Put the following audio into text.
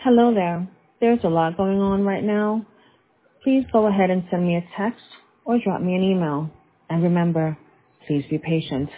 Hello there. There's a lot going on right now. Please go ahead and send me a text or drop me an email. And remember, please be patient.